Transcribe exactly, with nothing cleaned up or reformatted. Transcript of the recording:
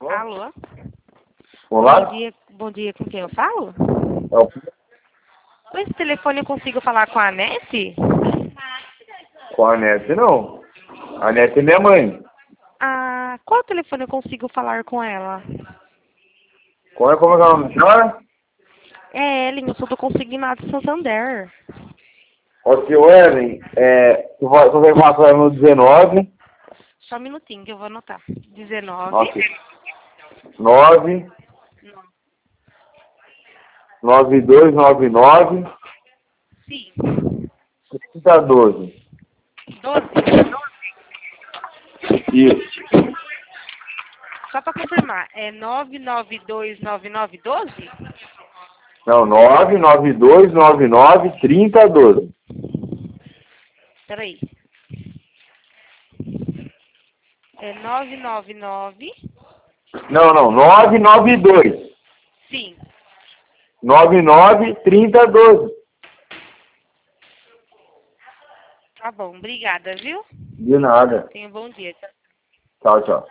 Alô? Olá? Bom dia, bom dia, com quem eu falo? É o- Com esse telefone eu consigo falar com a Nete? Com a Nete, não. A Nete é minha mãe. Ah, qual telefone eu consigo falar com ela? Como é, como é que é o nome da senhora? É Ellen, eu sou do Consignado Santander. Ó, tio Ellen, é, tu vai, tu vai passar no dezenove, Só um minutinho que eu vou anotar. dezenove. ok, nove, nove dois nove nove, Sim. trinta doze. doze. Isso. Só para confirmar, é nove nove dois nove nove doze? Não, nove nove dois nove nove, trinta doze. Peraí. É nove nove nove. Não, não, nove nove dois Sim. nove nove, trinta doze. Tá bom, obrigada, viu? De nada. Tenha um bom dia. Tchau, tchau.